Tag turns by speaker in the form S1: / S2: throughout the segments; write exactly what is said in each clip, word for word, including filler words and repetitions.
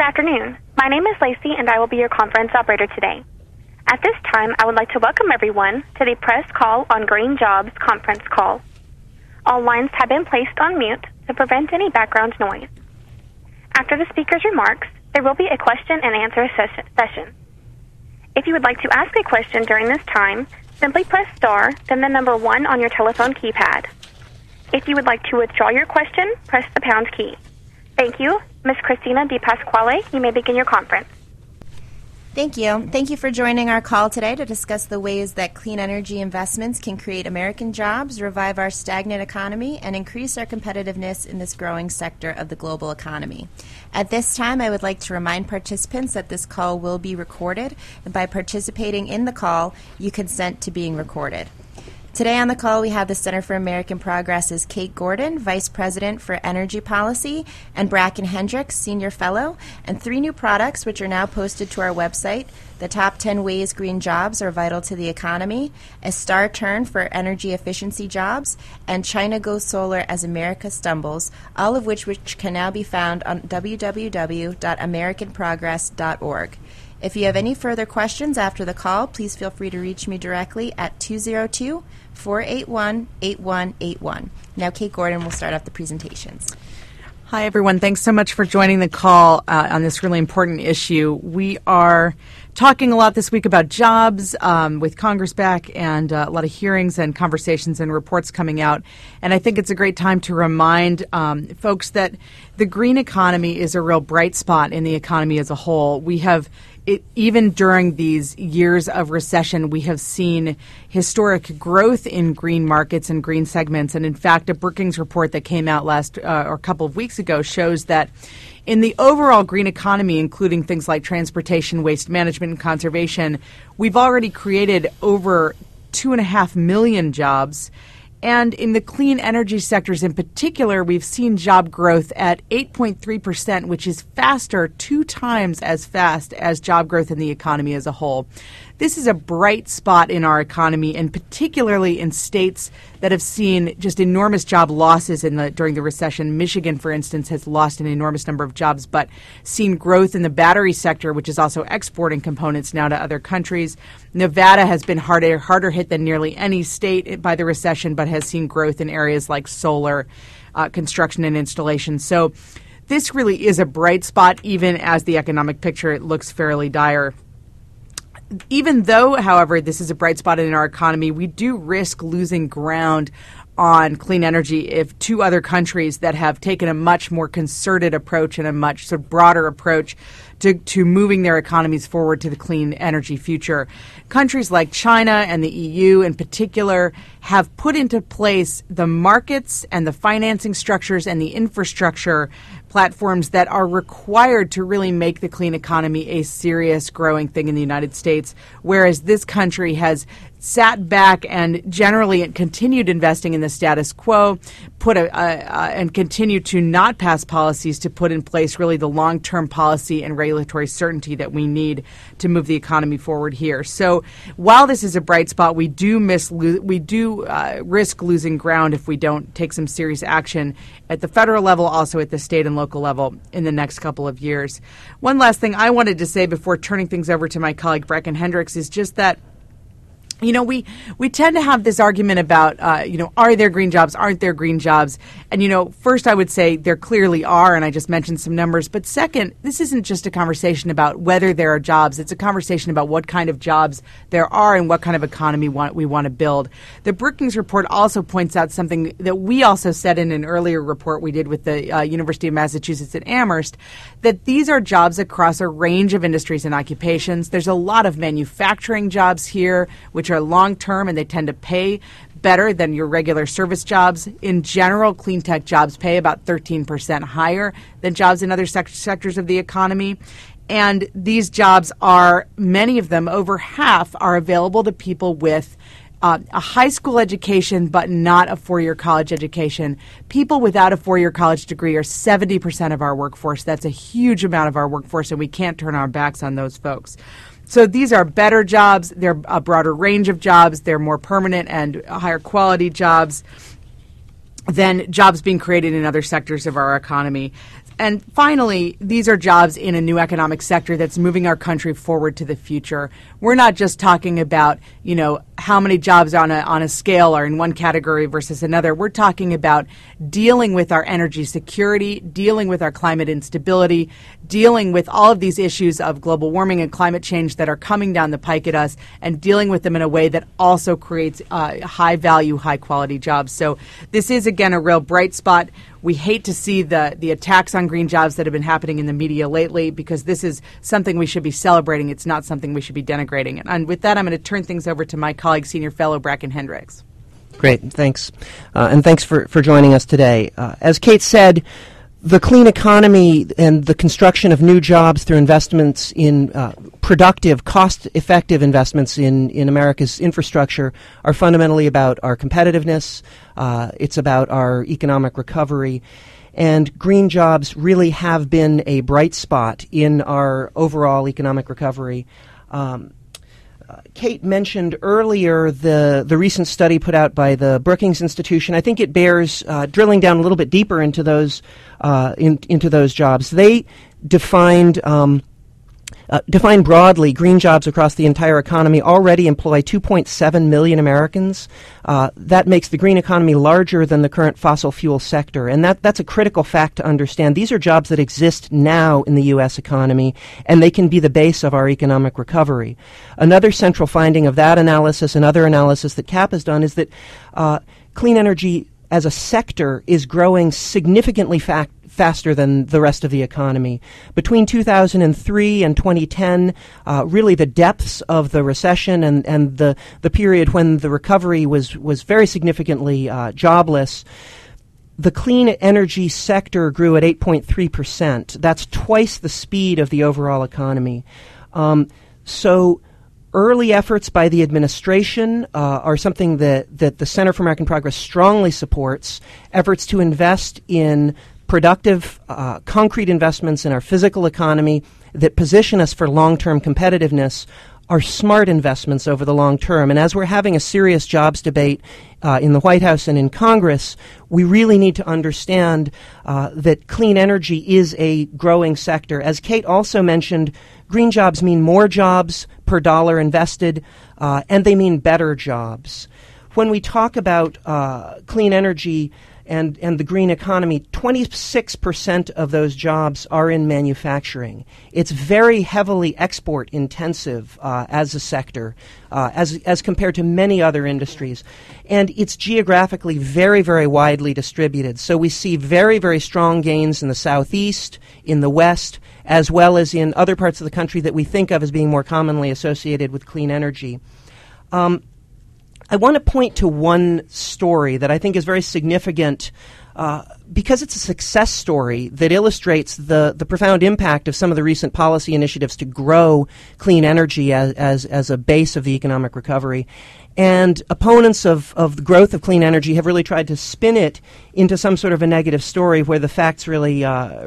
S1: Good afternoon. My name is Lacey, and I will be your conference operator today. At this time, I would like to welcome everyone to the Press Call on Green Jobs conference call. All lines have been placed on mute to prevent any background noise. After the speaker's remarks, there will be a question and answer session. If you would like to ask a question during this time, simply press star, then the number one on your telephone keypad. If you would like to withdraw your question, press the pound key. Thank you. Miz Christina DePasquale, you may begin your conference.
S2: Thank you. Thank you for joining our call today to discuss the ways that clean energy investments can create American jobs, revive our stagnant economy, and increase our competitiveness in this growing sector of the global economy. At this time, I would like to remind participants that this call will be recorded, and by participating in the call, you consent to being recorded. Today on the call, we have the Center for American Progress's Kate Gordon, Vice President for Energy Policy, and Bracken Hendricks, Senior Fellow, and three new products which are now posted to our website: the top ten ways green jobs are vital to the economy, a star turn for energy efficiency jobs, and China Goes Solar as America Stumbles, all of which, which can now be found on w w w dot american progress dot org. If you have any further questions after the call, please feel free to reach me directly at two oh two, four eight one, eight one eight one. Now, Kate Gordon will start off the presentations.
S3: Hi, everyone. Thanks so much for joining the call uh, on this really important issue. We are talking a lot this week about jobs um, with Congress back and uh, a lot of hearings and conversations and reports coming out. And I think it's a great time to remind um, folks that the green economy is a real bright spot in the economy as a whole. We have It, even during these years of recession, we have seen historic growth in green markets and green segments. And in fact, a Brookings report that came out last uh, or a couple of weeks ago shows that in the overall green economy, including things like transportation, waste management, and conservation, we've already created over two and a half million jobs. And in the clean energy sectors in particular, we've seen job growth at eight point three percent, which is faster, two times as fast as job growth in the economy as a whole. This is a bright spot in our economy, and particularly in states that have seen just enormous job losses in the during the recession. Michigan, for instance, has lost an enormous number of jobs, but seen growth in the battery sector, which is also exporting components now to other countries. Nevada has been harder, harder hit than nearly any state by the recession, but has seen growth in areas like solar, uh, construction, and installation. So this really is a bright spot, even as the economic picture looks fairly dire. Even though, however, this is a bright spot in our economy, we do risk losing ground on clean energy if two other countries that have taken a much more concerted approach and a much sort of broader approach to, to moving their economies forward to the clean energy future. Countries like China and the E U in particular have put into place the markets and the financing structures and the infrastructure platforms that are required to really make the clean economy a serious growing thing in the United States, whereas this country has sat back and generally continued investing in the status quo, put a, a, a and continue to not pass policies to put in place really the long-term policy and regulatory certainty that we need to move the economy forward here. So while this is a bright spot, we do miss we do uh, risk losing ground if we don't take some serious action at the federal level, also at the state and local level in the next couple of years. One last thing I wanted to say before turning things over to my colleague Bracken Hendricks is just that You know, we, we tend to have this argument about, uh, you know, are there green jobs, aren't there green jobs? And, you know, first I would say there clearly are, and I just mentioned some numbers. But second, this isn't just a conversation about whether there are jobs. It's a conversation about what kind of jobs there are and what kind of economy want, we want to build. The Brookings report also points out something that we also said in an earlier report we did with the uh, University of Massachusetts at Amherst, that these are jobs across a range of industries and occupations. There's a lot of manufacturing jobs here, which are long-term, and they tend to pay better than your regular service jobs. In general, clean tech jobs pay about thirteen percent higher than jobs in other sec- sectors of the economy. And these jobs are, many of them, over half, are available to people with Uh, a high school education, but not a four-year college education. People without a four-year college degree are seventy percent of our workforce. That's a huge amount of our workforce, and we can't turn our backs on those folks. So these are better jobs. They're a broader range of jobs. They're more permanent and higher quality jobs than jobs being created in other sectors of our economy. And finally, these are jobs in a new economic sector that's moving our country forward to the future. We're not just talking about, you know, how many jobs on a on a scale are in one category versus another. We're talking about dealing with our energy security, dealing with our climate instability, dealing with all of these issues of global warming and climate change that are coming down the pike at us, and dealing with them in a way that also creates uh, high-value, high-quality jobs. So this is, again, a real bright spot. We hate to see the, the attacks on green jobs that have been happening in the media lately, because this is something we should be celebrating. It's not something we should be denigrating. And, and with that, I'm going to turn things over to my colleague, Senior Fellow Bracken Hendricks.
S4: Great, thanks. Uh, and thanks for, for joining us today. Uh, as Kate said, the clean economy and the construction of new jobs through investments in uh, productive, cost-effective investments in, in America's infrastructure are fundamentally about our competitiveness. Uh, it's about our economic recovery. And green jobs really have been a bright spot in our overall economic recovery. Um, Uh, Kate mentioned earlier the, the recent study put out by the Brookings Institution. I think it bears uh, drilling down a little bit deeper into those uh, in, into those jobs. They defined um, uh, defined broadly green jobs across the entire economy already employ two point seven million Americans. Uh, that makes the green economy larger than the current fossil fuel sector, and that, that's a critical fact to understand. These are jobs that exist now in the U S economy, and they can be the base of our economic recovery. Another central finding of that analysis and other analysis that C A P has done is that uh, clean energy as a sector is growing significantly fa- faster than the rest of the economy. Between two thousand three and twenty ten, uh, really the depths of the recession and, and the, the period when the recovery was, was very significantly uh, jobless, the clean energy sector grew at eight point three percent. That's twice the speed of the overall economy. Um, so early efforts by the administration uh, are something that, that the Center for American Progress strongly supports. Efforts to invest in productive, uh, concrete investments in our physical economy that position us for long-term competitiveness are smart investments over the long term. And as we're having a serious jobs debate uh, in the White House and in Congress, we really need to understand uh, that clean energy is a growing sector. As Kate also mentioned, green jobs mean more jobs per dollar invested, uh, and they mean better jobs. When we talk about uh, clean energy and, and the green economy, twenty-six percent of those jobs are in manufacturing. It's very heavily export intensive uh, as a sector, uh, as, as compared to many other industries. And it's geographically very, very widely distributed. So we see very, very strong gains in the Southeast, in the West, as well as in other parts of the country that we think of as being more commonly associated with clean energy. Um, I want to point to one story that I think is very significant uh, because it's a success story that illustrates the, the profound impact of some of the recent policy initiatives to grow clean energy as, as, as a base of the economic recovery. And opponents of, of the growth of clean energy have really tried to spin it into some sort of a negative story where the facts really uh,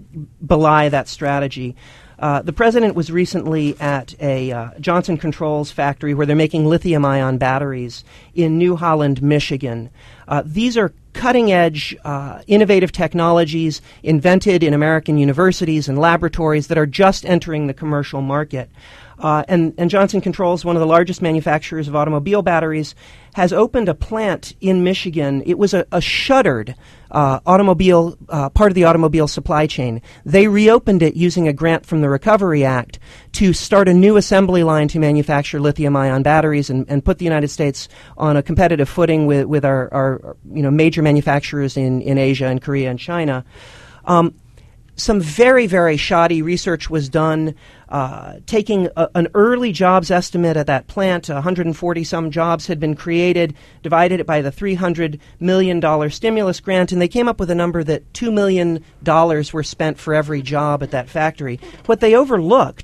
S4: belie that strategy. Uh, the president was recently at a uh, Johnson Controls factory where they're making lithium-ion batteries in New Holland, Michigan. Uh, these are cutting-edge, uh, innovative technologies invented in American universities and laboratories that are just entering the commercial market. Uh, and, and Johnson Controls, one of the largest manufacturers of automobile batteries, has opened a plant in Michigan. It was a, a shuttered uh, automobile, uh, part of the automobile supply chain. They reopened it using a grant from the Recovery Act to start a new assembly line to manufacture lithium-ion batteries and, and put the United States on a competitive footing with, with our, our you know, major manufacturers in, in Asia and Korea and China. Um, Some very, very shoddy research was done, uh, taking a, an early jobs estimate at that plant. one hundred forty some jobs had been created, divided it by the three hundred million dollars stimulus grant, and they came up with a number that two million dollars were spent for every job at that factory. What they overlooked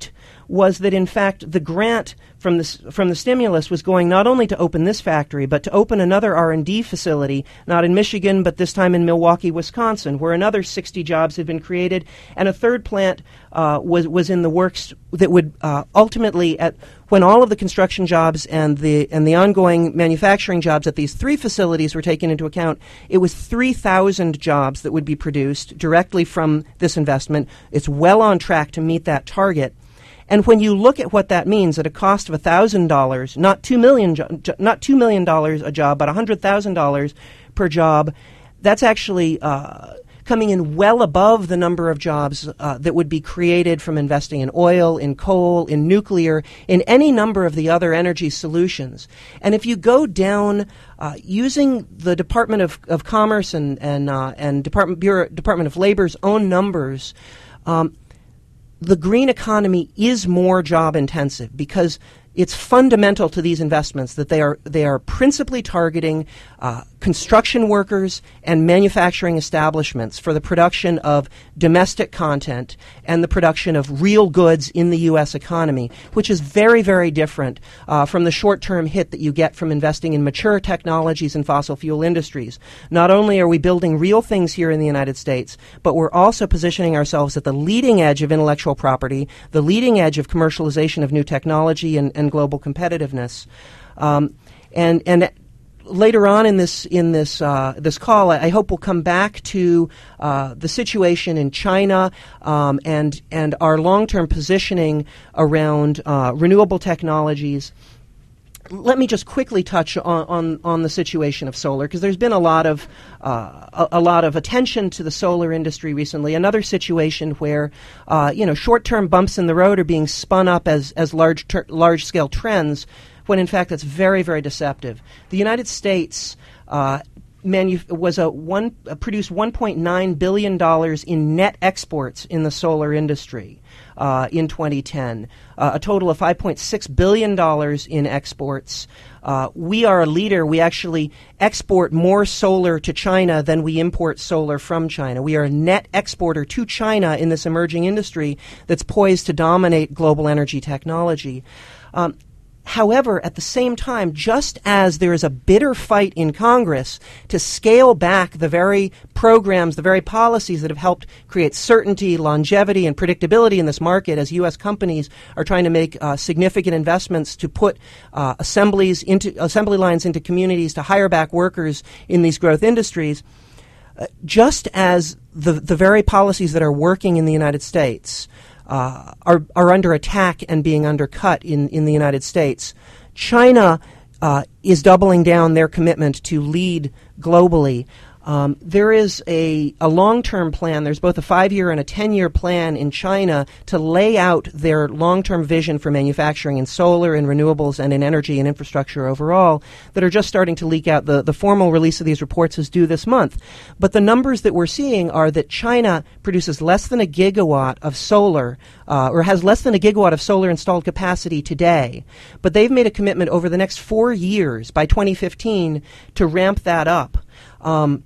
S4: was that, in fact, the grant from the, from the stimulus was going not only to open this factory, but to open another R and D facility, not in Michigan, but this time in Milwaukee, Wisconsin, where another sixty jobs had been created, and a third plant uh, was, was in the works that would uh, ultimately, at when all of the construction jobs and the and the ongoing manufacturing jobs at these three facilities were taken into account, it was three thousand jobs that would be produced directly from this investment. It's well on track to meet that target. And when you look at what that means at a cost of one thousand dollars, not two million dollars jo- not two million dollars a job, but one hundred thousand dollars per job, that's actually uh, coming in well above the number of jobs uh, that would be created from investing in oil, in coal, in nuclear, in any number of the other energy solutions. And if you go down uh, using the Department of, of Commerce and and uh, and Department Bureau, Department of Labor's own numbers, um, the green economy is more job intensive because it's fundamental to these investments that they are they are principally targeting uh, construction workers and manufacturing establishments for the production of domestic content and the production of real goods in the U S economy, which is very, very different uh, from the short-term hit that you get from investing in mature technologies and fossil fuel industries. Not only are we building real things here in the United States, but we're also positioning ourselves at the leading edge of intellectual property, the leading edge of commercialization of new technology and, and global competitiveness. Um, and and later on in this in this uh, this call, I, I hope we'll come back to uh, the situation in China um, and and our long-term positioning around uh, renewable technologies. Let me just quickly touch on, on, on the situation of solar, because there's been a lot of uh, a, a lot of attention to the solar industry recently. Another situation where uh, you know short-term bumps in the road are being spun up as as large ter- large-scale trends, when in fact that's very, very deceptive. The United States uh, manu- was a one uh, produced one point nine billion dollars in net exports in the solar industry. Uh, in twenty ten, uh, a total of five point six billion dollars in exports. Uh, we are a leader. We actually export more solar to China than we import solar from China. We are a net exporter to China in this emerging industry that's poised to dominate global energy technology. Um, However, at the same time, just as there is a bitter fight in Congress to scale back the very programs, the very policies that have helped create certainty, longevity, and predictability in this market as U S companies are trying to make uh, significant investments to put uh, assemblies into assembly lines into communities to hire back workers in these growth industries, uh, just as the the very policies that are working in the United States Uh, are are under attack and being undercut in, in the United States, China uh, is doubling down their commitment to lead globally. Um, there is a, a long-term plan. There's both a five-year and a ten-year plan in China to lay out their long-term vision for manufacturing in solar and renewables and in energy and infrastructure overall that are just starting to leak out. The, the formal release of these reports is due this month. But the numbers that we're seeing are that China produces less than a gigawatt of solar, uh, or has less than a gigawatt of solar installed capacity today. But they've made a commitment over the next four years, by twenty fifteen, to ramp that up. Um,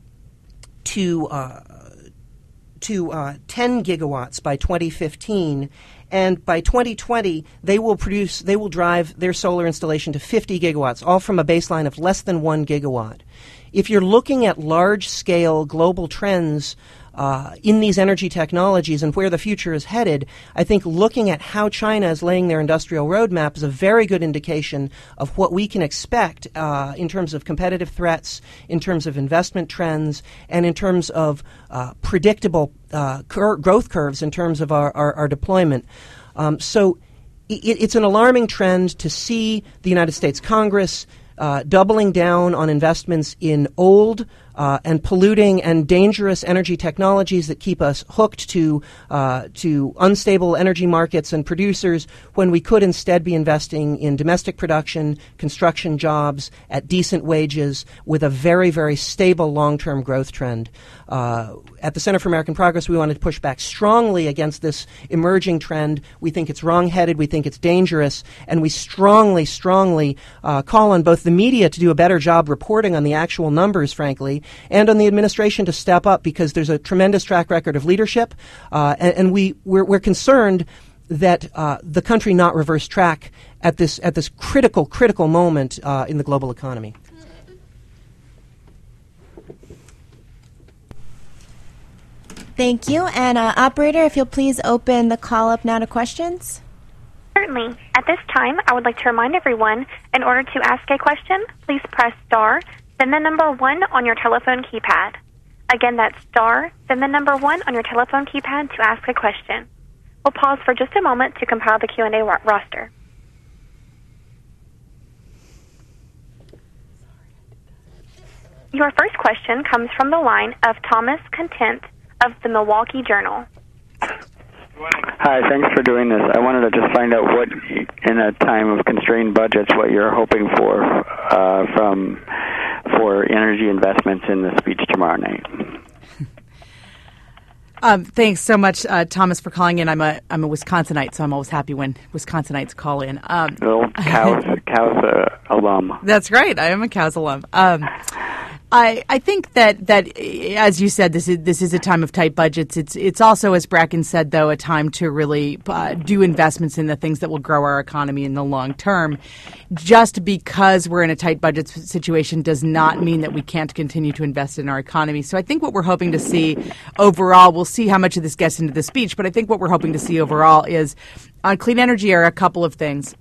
S4: to uh, to uh, ten gigawatts by twenty fifteen, and by twenty twenty they will produce they will drive their solar installation to fifty gigawatts, all from a baseline of less than one gigawatt. If you're looking at large-scale global trends uh, in these energy technologies and where the future is headed, I think looking at how China is laying their industrial roadmap is a very good indication of what we can expect uh, in terms of competitive threats, in terms of investment trends, and in terms of uh, predictable uh, cur- growth curves in terms of our, our, our deployment. Um, so it, it's an alarming trend to see the United States Congress Uh, doubling down on investments in old uh, and polluting and dangerous energy technologies that keep us hooked to uh, to unstable energy markets and producers, when we could instead be investing in domestic production, construction jobs at decent wages with a very, very stable long-term growth trend. Uh, at the Center for American Progress, we wanted to push back strongly against this emerging trend. We think it's wrong-headed. We think it's dangerous. And we strongly, strongly uh, call on both the media to do a better job reporting on the actual numbers, frankly, and on the administration to step up, because there's a tremendous track record of leadership. Uh, and and we, we're, we're concerned that uh, the country not reverse track at this at this critical, critical moment uh, in the global economy.
S2: Thank you. And uh, operator, if you'll please open the call up now to questions.
S1: Certainly. At this time, I would like to remind everyone, in order to ask a question, please press star, then the number one on your telephone keypad. Again, that's star, then the number one on your telephone keypad to ask a question. We'll pause for just a moment to compile the Q and A ro- roster. Your first question comes from the line of Thomas Content of the Milwaukee Journal.
S5: Hi, thanks for doing this. I wanted to just find out what, in a time of constrained budgets, what you're hoping for uh, from for energy investments in the speech tomorrow night.
S3: Um, thanks so much, uh, Thomas, for calling in. I'm a I'm a Wisconsinite, so I'm always happy when Wisconsinites call in. Um,
S5: Little Cows, Cows uh, alum.
S3: That's right. I am a Cows alum. Um, I I think that that as you said, this is this is a time of tight budgets. It's it's also, as Bracken said, though, a time to really uh, do investments in the things that will grow our economy in the long term. Just because we're in a tight budget situation does not mean that we can't continue to invest in our economy. So I think what we're hoping to see overall, we'll see how much of this gets into the speech, but I think what we're hoping to see overall is on clean energy are a couple of things.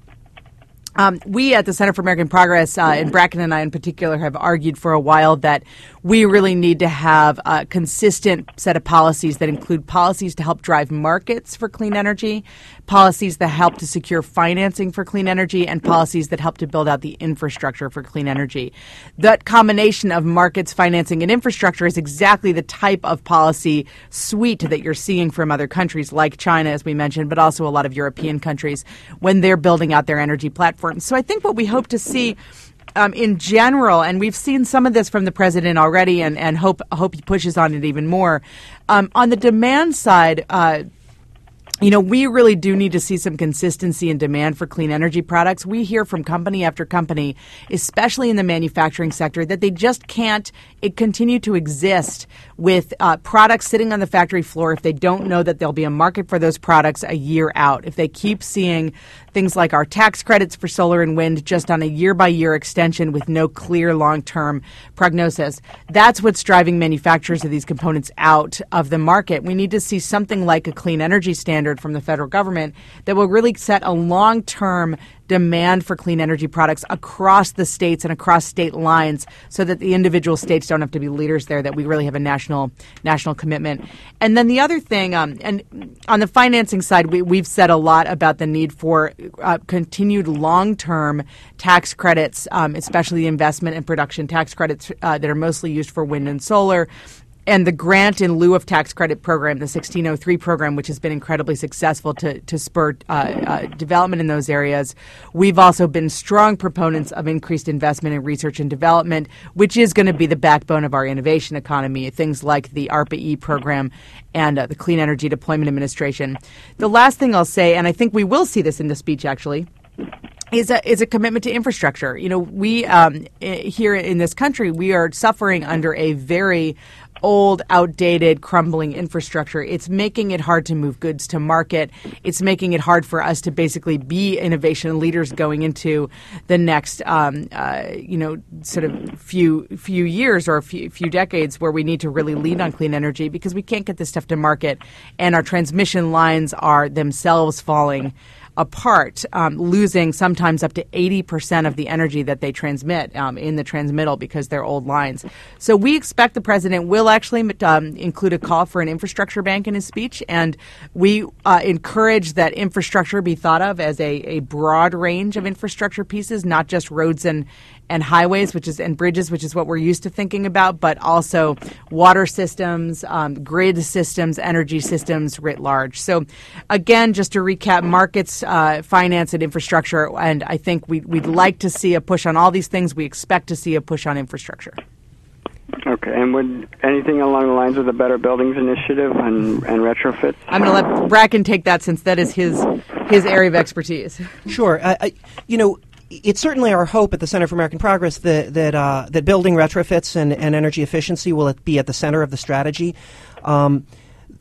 S3: Um, we at the Center for American Progress, uh, and Bracken and I in particular, have argued for a while that we really need to have a consistent set of policies that include policies to help drive markets for clean energy, policies that help to secure financing for clean energy, and policies that help to build out the infrastructure for clean energy. That combination of markets, financing, and infrastructure is exactly the type of policy suite that you're seeing from other countries like China, as we mentioned, but also a lot of European countries when they're building out their energy platforms. So I think what we hope to see um, in general, and we've seen some of this from the president already, and, and hope hope he pushes on it even more. Um, on the demand side, uh, you know, we really do need to see some consistency in demand for clean energy products. We hear from company after company, especially in the manufacturing sector, that they just can't it continue to exist with uh, products sitting on the factory floor if they don't know that there'll be a market for those products a year out. If they keep seeing things like our tax credits for solar and wind just on a year-by-year extension with no clear long-term prognosis, that's what's driving manufacturers of these components out of the market. We need to see something like a clean energy standard from the federal government that will really set a long-term demand for clean energy products across the states and across state lines so that the individual states don't have to be leaders there, that we really have a national national commitment. And then the other thing, um, and on the financing side, we, we've said a lot about the need for uh, continued long-term tax credits, um, especially the investment and production tax credits uh, that are mostly used for wind and solar. And the grant in lieu of tax credit program, the sixteen oh three program, which has been incredibly successful to, to spur uh, uh, development in those areas. We've also been strong proponents of increased investment in research and development, which is going to be the backbone of our innovation economy, things like the ARPA-E program and uh, the Clean Energy Deployment Administration. The last thing I'll say, and I think we will see this in the speech actually, is a is a commitment to infrastructure. You know, we um, here in this country, we are suffering under a very old, outdated, crumbling infrastructure. It's making it hard to move goods to market. It's making it hard for us to basically be innovation leaders going into the next, um, uh, you know, sort of few few years or a few, few decades where we need to really lean on clean energy because we can't get this stuff to market, and our transmission lines are themselves falling apart, um, losing sometimes up to eighty percent of the energy that they transmit um, in the transmittal because they're old lines. So we expect the president will actually um, include a call for an infrastructure bank in his speech, and we uh, encourage that infrastructure be thought of as a, a broad range of infrastructure pieces, not just roads and and highways, which is and bridges, which is what we're used to thinking about, but also water systems, um, grid systems, energy systems writ large. So, again, just to recap, markets, uh, finance, and infrastructure, and I think we, we'd like to see a push on all these things. We expect to see a push on infrastructure.
S5: Okay, and would anything along the lines of the Better Buildings Initiative and, and retrofits?
S3: I'm going to let Bracken take that since that is his his area of expertise.
S4: Sure. I, I, you know, it's certainly our hope at the Center for American Progress that that, uh, that building retrofits and, and energy efficiency will be at the center of the strategy. Um,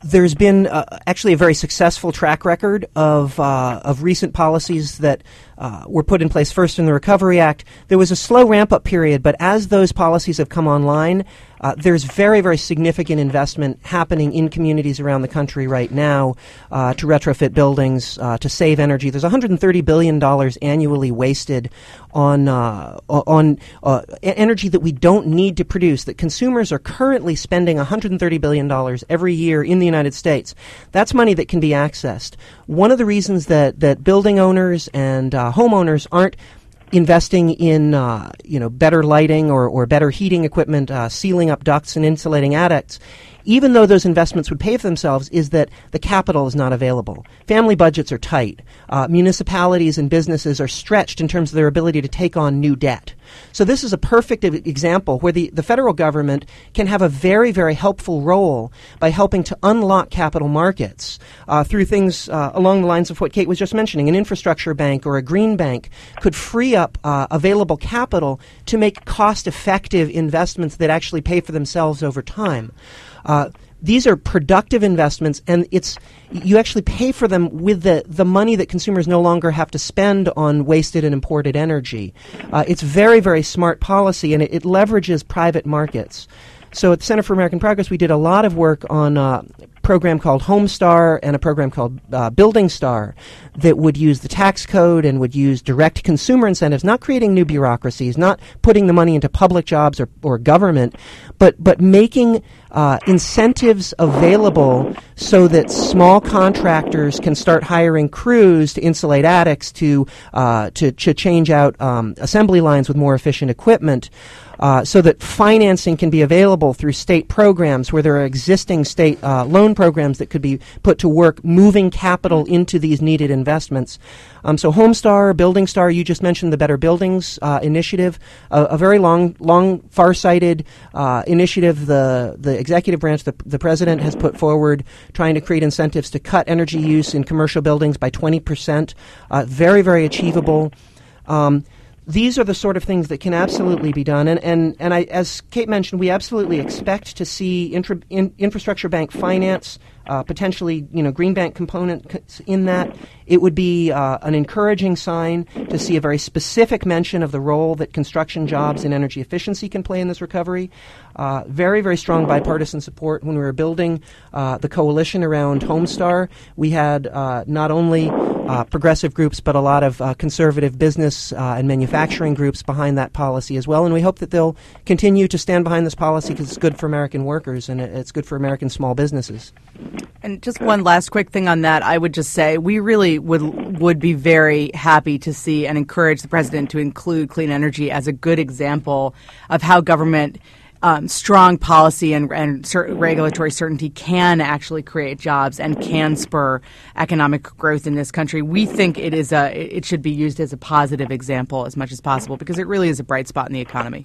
S4: there's been uh, actually a very successful track record of uh, of recent policies that uh, were put in place first in the Recovery Act. There was a slow ramp-up period, but as those policies have come online, uh, there's very, very significant investment happening in communities around the country right now uh, to retrofit buildings, uh, to save energy. There's one hundred thirty billion dollars annually wasted on uh, on uh, energy that we don't need to produce, that consumers are currently spending one hundred thirty billion dollars every year in the United States. That's money that can be accessed. One of the reasons that, that building owners and uh, homeowners aren't investing in uh, you know better lighting or, or better heating equipment, uh, sealing up ducts and insulating attics, even though those investments would pay for themselves, is that the capital is not available. Family budgets are tight. Uh, municipalities and businesses are stretched in terms of their ability to take on new debt. So this is a perfect example where the, the federal government can have a very, very helpful role by helping to unlock capital markets uh, through things uh, along the lines of what Kate was just mentioning. An infrastructure bank or a green bank could free up uh, available capital to make cost-effective investments that actually pay for themselves over time. Uh, these are productive investments, and it's you actually pay for them with the, the money that consumers no longer have to spend on wasted and imported energy. Uh, it's very, very smart policy, and it, it leverages private markets. So at the Center for American Progress, we did a lot of work on a program called Homestar and a program called uh, Building Star that would use the tax code and would use direct consumer incentives, not creating new bureaucracies, not putting the money into public jobs or, or government, but, but making uh, incentives available so that small contractors can start hiring crews to insulate attics, to, uh, to, to change out um, assembly lines with more efficient equipment. Uh, so that financing can be available through state programs where there are existing state uh, loan programs that could be put to work, moving capital into these needed investments. Um, so Homestar, Building Star, you just mentioned the Better Buildings uh, initiative, a, a very long, long, far-sighted uh, initiative the the executive branch, the, the president has put forward, trying to create incentives to cut energy use in commercial buildings by twenty percent. Uh, very, very achievable. Um, These are the sort of things that can absolutely be done. And, and, and I, as Kate mentioned, we absolutely expect to see intra, in, infrastructure bank finance, uh, potentially, you know, green bank component in that. It would be uh, an encouraging sign to see a very specific mention of the role that construction jobs and energy efficiency can play in this recovery. Uh, very, very strong bipartisan support. When we were building uh, the coalition around Homestar, we had uh, not only uh, progressive groups, but a lot of uh, conservative business uh, and manufacturing groups behind that policy as well. And we hope that they'll continue to stand behind this policy because it's good for American workers and it's good for American small businesses.
S3: And just one last quick thing on that, I would just say we really would would be very happy to see and encourage the president to include clean energy as a good example of how government um, strong policy and, and cer- regulatory certainty can actually create jobs and can spur economic growth in this country. We think it is a it should be used as a positive example as much as possible because it really is a bright spot in the economy.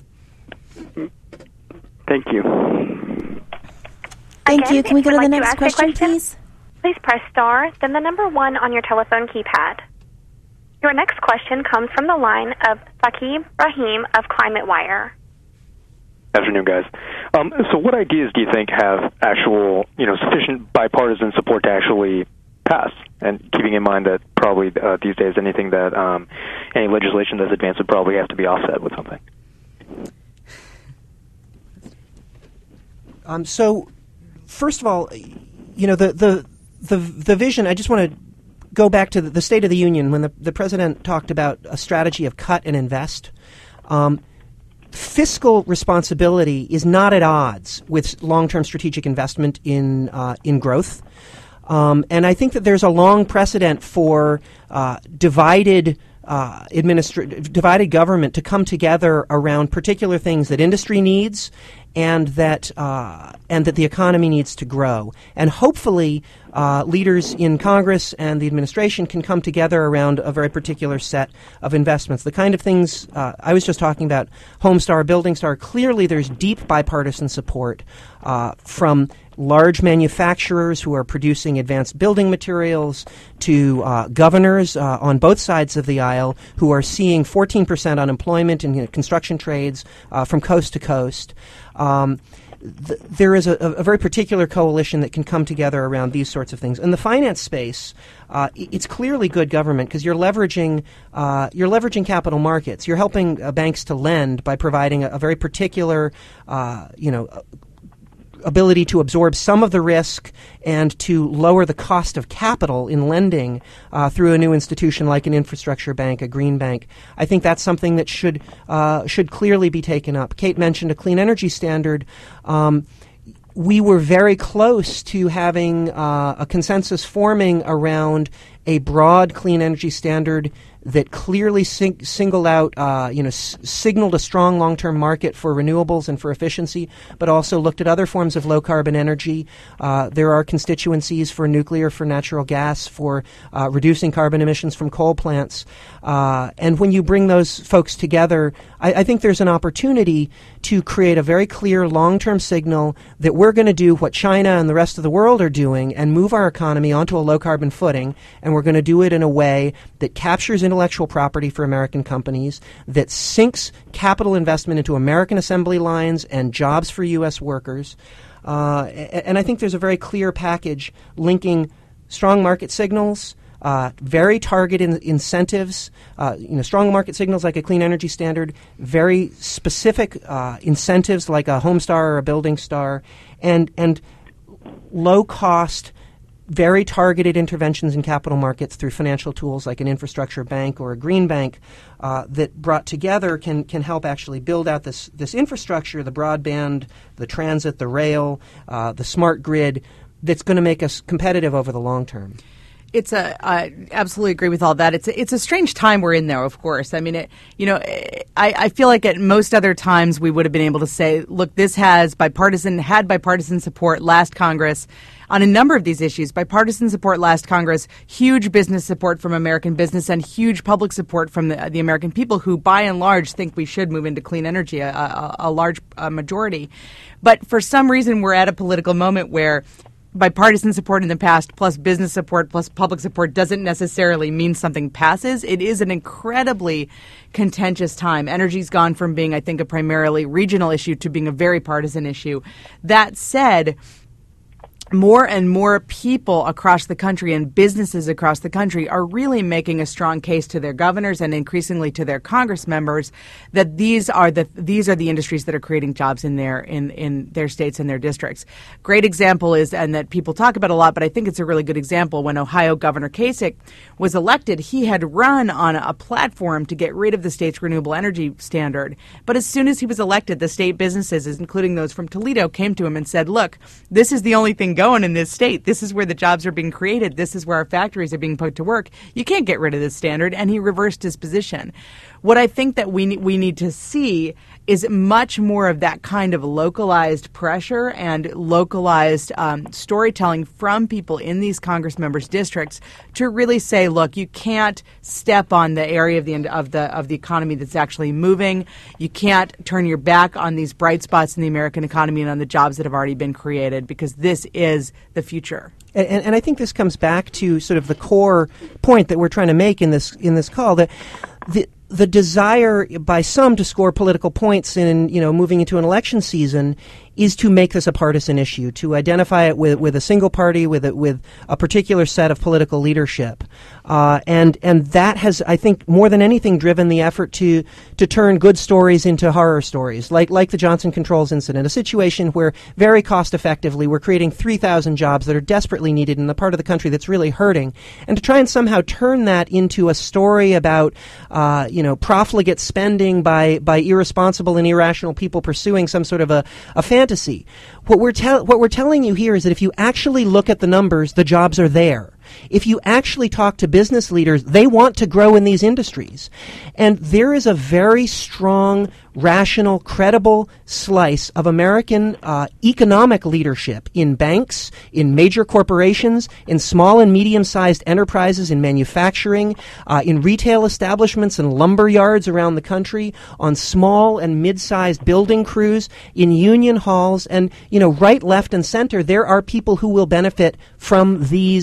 S5: Thank you.
S2: Thank
S1: Again,
S2: you. Can we go to the
S1: like
S2: next
S1: to
S2: question,
S1: question,
S2: please?
S1: Please press star, then the number one on your telephone keypad. Your next question comes from the line of Saqib Rahim of Climate Wire.
S6: Afternoon, guys. Um, so what ideas do you think have actual, you know, sufficient bipartisan support to actually pass? And keeping in mind that probably uh, these days anything that, um, any legislation that's advanced would probably have to be offset with something.
S4: Um, so, first of all, you know, the, the, the, the vision, I just want to go back to the, the State of the Union when the, the president talked about a strategy of cut and invest. Um, fiscal responsibility is not at odds with long-term strategic investment in uh, in growth. Um, and I think that there's a long precedent for uh, divided uh, administra- divided government to come together around particular things that industry needs and that uh, and that the economy needs to grow. And hopefully uh, leaders in Congress and the administration can come together around a very particular set of investments. The kind of things uh, I was just talking about, Homestar, Building Star, clearly there's deep bipartisan support uh, from large manufacturers who are producing advanced building materials to uh, governors uh, on both sides of the aisle who are seeing fourteen percent unemployment in you know, construction trades uh, from coast to coast. Um, th- there is a, a very particular coalition that can come together around these sorts of things. In the finance space, uh, it's clearly good government because you're leveraging uh, you're leveraging capital markets. You're helping uh, banks to lend by providing a, a very particular, uh, you know. ability to absorb some of the risk and to lower the cost of capital in lending uh, through a new institution like an infrastructure bank, a green bank. I think that's something that should uh, should clearly be taken up. Kate mentioned a clean energy standard. Um, we were very close to having uh, a consensus forming around a broad clean energy standard that clearly sing- singled out, uh, you know, s- signaled a strong long-term market for renewables and for efficiency, but also looked at other forms of low-carbon energy. Uh, there are constituencies for nuclear, for natural gas, for uh, reducing carbon emissions from coal plants. Uh, and when you bring those folks together, I, I think there's an opportunity to create a very clear long-term signal that we're going to do what China and the rest of the world are doing and move our economy onto a low-carbon footing, and we're going to do it in a way that captures intellectual property for American companies, that sinks capital investment into American assembly lines and jobs for U S workers. Uh, and I think there's a very clear package linking strong market signals, uh, very targeted incentives, uh, you know, strong market signals like a clean energy standard, very specific uh, incentives like a Home Star or a Building Star, and and low cost, very targeted interventions in capital markets through financial tools like an infrastructure bank or a green bank uh, that brought together can can help actually build out this this infrastructure, the broadband, the transit, the rail, uh, the smart grid that's going to make us competitive over the long term.
S3: It's a, I absolutely agree with all that. It's a, it's a strange time we're in, though, of course. I mean, it, you know, I, I feel like at most other times we would have been able to say, look, this has bipartisan, had bipartisan support last Congress on a number of these issues. Bipartisan support last Congress, huge business support from American business, and huge public support from the, the American people who, by and large, think we should move into clean energy, a, a, a large a majority. But for some reason, we're at a political moment where bipartisan support in the past plus business support plus public support doesn't necessarily mean something passes. It is an incredibly contentious time. Energy's gone from being, I think, a primarily regional issue to being a very partisan issue. That said, more and more people across the country and businesses across the country are really making a strong case to their governors and increasingly to their Congress members that these are the these are the industries that are creating jobs in their in, in their states and their districts. Great example is, and that people talk about a lot, but I think it's a really good example, when Ohio Governor Kasich was elected, he had run on a platform to get rid of the state's renewable energy standard. But as soon as he was elected, the state businesses, including those from Toledo, came to him and said, look, this is the only thing going in this state. This is where the jobs are being created. This is where our factories are being put to work. You can't get rid of this standard. And he reversed his position. What I think that we we need to see is much more of that kind of localized pressure and localized um, storytelling from people in these Congress members' districts to really say, look, you can't step on the area of the of the of the economy that's actually moving. You can't turn your back on these bright spots in the American economy and on the jobs that have already been created, because this is the future.
S4: And, and I think this comes back to sort of the core point that we're trying to make in this in this call, that the the desire by some to score political points in, you know, moving into an election season is to make this a partisan issue, to identify it with, with a single party, with a, with a particular set of political leadership. Uh, and and that has, I think, more than anything, driven the effort to to turn good stories into horror stories, like like the Johnson Controls incident, a situation where very cost effectively we're creating three thousand jobs that are desperately needed in the part of the country that's really hurting, and to try and somehow turn that into a story about, uh, you know, profligate spending by by irresponsible and irrational people pursuing some sort of a, a fantasy. What we're tell what we're telling you here is that if you actually look at the numbers, the jobs are there. If you actually talk to business leaders, they want to grow in these industries. And there is a very strong, rational, credible slice of American uh, economic leadership in banks, in major corporations, in small and medium-sized enterprises, in manufacturing, uh, in retail establishments and lumber yards around the country, on small and mid-sized building crews, in union halls, and, you know, right, left, and center, there are people who will benefit from these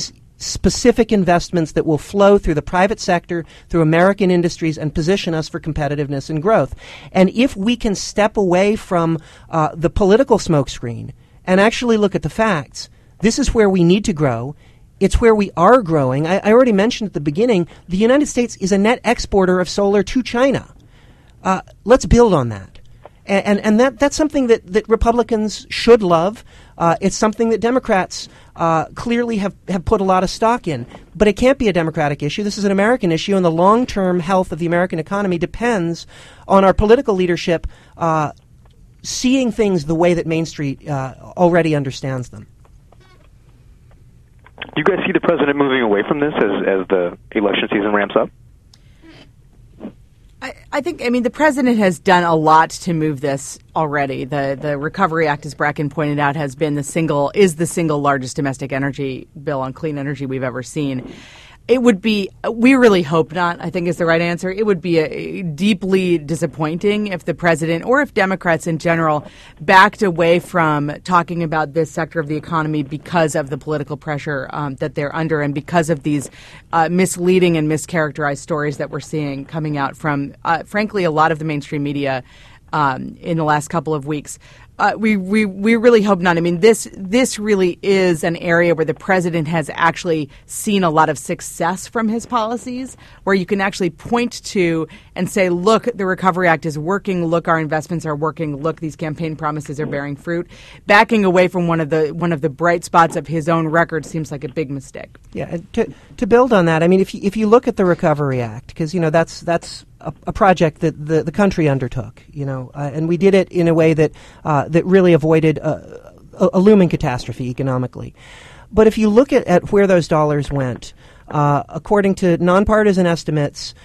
S4: specific investments that will flow through the private sector, through American industries, and position us for competitiveness and growth. And if we can step away from uh, the political smokescreen and actually look at the facts, this is where we need to grow. It's where we are growing. I, I already mentioned at the beginning, the United States is a net exporter of solar to China. Uh, let's build on that. And, and, and that, that's something that, that Republicans should love. Uh, it's something that Democrats uh, clearly have, have put a lot of stock in. But it can't be a Democratic issue. This is an American issue, and the long-term health of the American economy depends on our political leadership uh, seeing things the way that Main Street uh, already understands them.
S6: Do you guys see the president moving away from this as, as the election season ramps up?
S3: I, I think, I mean, the president has done a lot to move this already. The the Recovery Act, as Bracken pointed out, has been the single, is the single largest domestic energy bill on clean energy we've ever seen. It would be, we really hope not, I think is the right answer. It would be a, a deeply disappointing if the president or if Democrats in general backed away from talking about this sector of the economy because of the political pressure um, that they're under and because of these uh, misleading and mischaracterized stories that we're seeing coming out from, uh, frankly, a lot of the mainstream media um, in the last couple of weeks. Uh, we, we we really hope not. I mean, this this really is an area where the president has actually seen a lot of success from his policies, where you can actually point to and say, look, the Recovery Act is working. Look, our investments are working. Look, these campaign promises are bearing fruit. Backing away from one of the one of the bright spots of his own record seems like a big mistake.
S4: Yeah, to to build on that, I mean, if you, if you look at the Recovery Act, because you know that's that's. A, a project that the, the country undertook, you know, uh, and we did it in a way that uh, that really avoided a, a, a looming catastrophe economically. But if you look at, at where those dollars went, uh, according to nonpartisan estimates,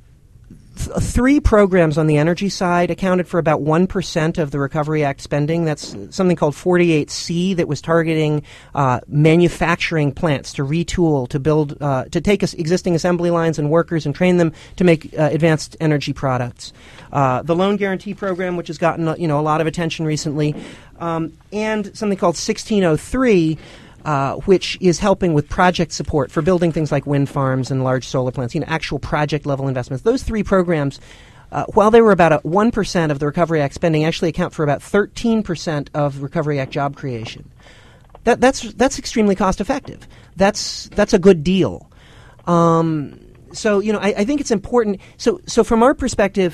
S4: th- three programs on the energy side accounted for about one percent of the Recovery Act spending. That's something called forty-eight C that was targeting uh, manufacturing plants to retool, to build, uh, to take us existing assembly lines and workers and train them to make uh, advanced energy products. Uh, the Loan Guarantee Program, which has gotten uh, you know a lot of attention recently, um, and something called sixteen oh three, Uh, which is helping with project support for building things like wind farms and large solar plants, you know, actual project-level investments. Those three programs, uh, while they were about a one percent of the Recovery Act spending, actually account for about thirteen percent of Recovery Act job creation. That, that's that's extremely cost-effective. That's that's a good deal. Um, so, you know, I, I think it's important. So, so from our perspective,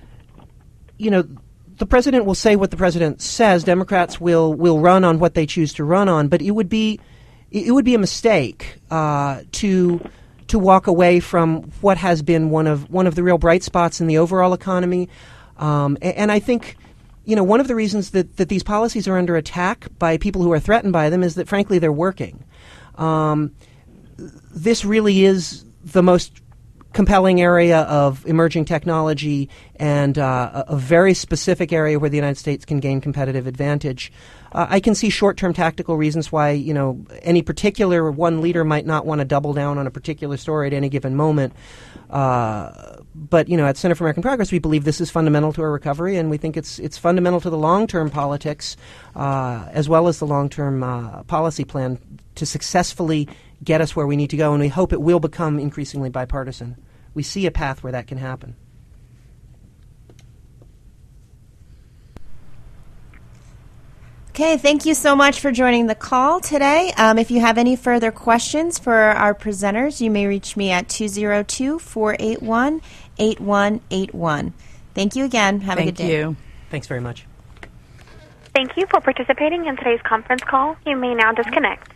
S4: you know, the president will say what the president says. Democrats will will run on what they choose to run on. But it would be it would be a mistake uh, to to walk away from what has been one of one of the real bright spots in the overall economy. Um, and, and I think, you know, one of the reasons that, that these policies are under attack by people who are threatened by them is that, frankly, they're working. Um, this really is the most compelling area of emerging technology and uh, a, a very specific area where the United States can gain competitive advantage. Uh, I can see short-term tactical reasons why, you know, any particular one leader might not want to double down on a particular story at any given moment. Uh, but, you know, at Center for American Progress, we believe this is fundamental to our recovery, and we think it's it's fundamental to the long-term politics uh, as well as the long-term uh, policy plan to successfully get us where we need to go, and we hope it will become increasingly bipartisan. We see a path where that can happen.
S2: Okay, thank you so much for joining the call today. Um, if you have any further questions for our presenters, you may reach me at two oh two, four eight one, eight one eight one. Thank you again. Have
S3: Thank
S2: a good day.
S3: you.
S4: Thanks very much.
S1: Thank you for participating in today's conference call. You may now disconnect.